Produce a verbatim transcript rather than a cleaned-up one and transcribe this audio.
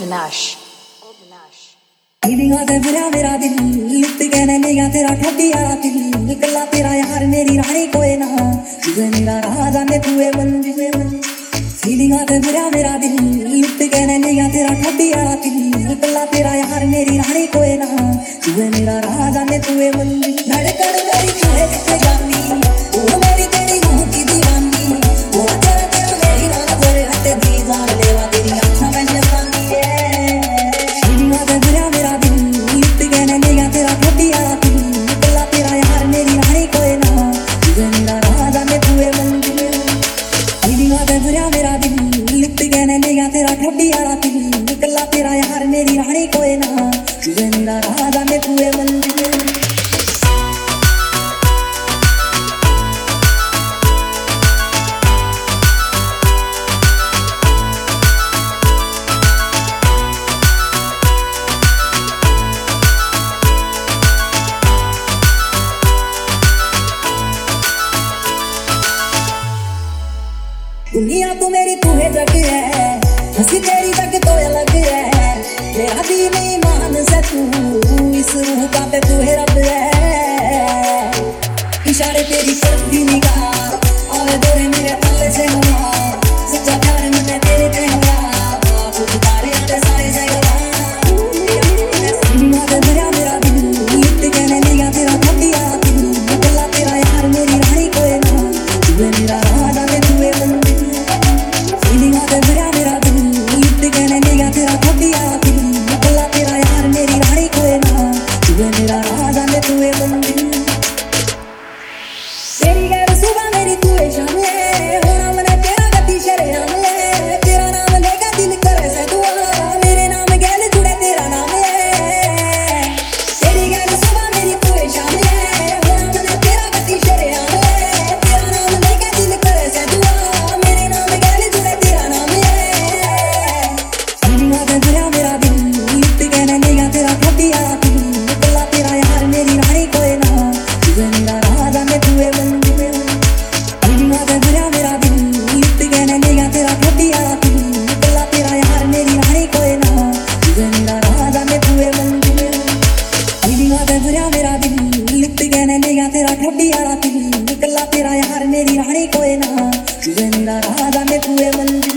Nash. Feeling आते बुरा मेरा दिल लुट कहने लगा तेरा ठड्डी वाला दिल निकला तेरा यार मेरी रानी कोई ना तुझे मेरा राजा ने तुए मंजिल फीलिंग आते बुरा मेरा दिल लुट कहने लगा तेरा ठड्डी वाला दिल निकला तेरा यार मेरी रानी कोई ना तुझे मेरा राजा ने तुए मंजिल धड़कन मेरी तुझे कितने जानी वो मेरी तेरी रूह की दीवानी वो तेरा तेरा मेरी रात तेरे हटे दी जान लेवा तेरी आँखों में जवानी है फीलिंग आते बुरा मेरा दिल लुट कहने लगा तेरा ठड्डी वाला दिल निकला तेरा यार मेरी रानी कोई ना तुझे मेरा राजा ने तुए मंजिल फीलिंग आते बुरा मेरा दिल लुट कहने लगा तेरा ठड्डी वाला दिल निकला तेरा यार मेरी रानी कोई ना तुझे मेरा राजा ने तुए मंजिल दुनिया तू मेरी तू है जग है हंसी तेरी जग तो अलग है मेरा दीन ईमान से तू इस रूह का पे तू है रब है इशारे तेरी करती निगाह और दोरे मेरे पल्ले से हुआ सच्चा प्यार मैंने तेरे पे हुआ कुछ तारे आते सारे जगह दुनिया दे मेरा मेरा दिल लिट कहने लगा तेरा ठंडी आ दिल निकला तेरा यार मेरी रानी कोई ना तुझे मेरा राजा ने तुए मंजिल फीलिंग आते बुरा मेरा दिल लिट कहने लगा तेरा ठड्डी वाला दिल निकला तेरा यार मेरी रानी कोई ना तुझे मेरा राजा ने तुए मंजिल तेरी गैर सुबह मेरी तू है शाम है होना मने तेरा गति शरेआम है तेरा नाम लेगा दिल करे से दुआ मेरे नाम गैल जुड़े तेरा नाम है तेरी गैर सुबह मेरी तू है शाम है होना मने तेरा गति शरेआम है तेरा नाम लेगा दिल करे से दुआ मेरे नाम गैल जुड़े तेरा नाम है फीलिंग आते बुरा मेरा दिल लिट कहने लगा तेरा ठड्डी वाला दिल निकला तेरा यार मेरी रानी कोई ना तुझे मेरा राजा ने तुए मंजिल फीलिंग आते बुरा मेरा दिल लिट कहने लगा तेरा ठड्डी वाला दिल निकला तेरा यार मेरी रानी कोई ना तुझे मेरा राजा ने तुए मंजिल फीलिंग आते बुरा मेरा दिल लिट कहने लगा तेरा ठड्डी वाला दिल निकला तेरा यार मेरी रानी कोई ना तुझे मेरा राजा ने तुए मंजिल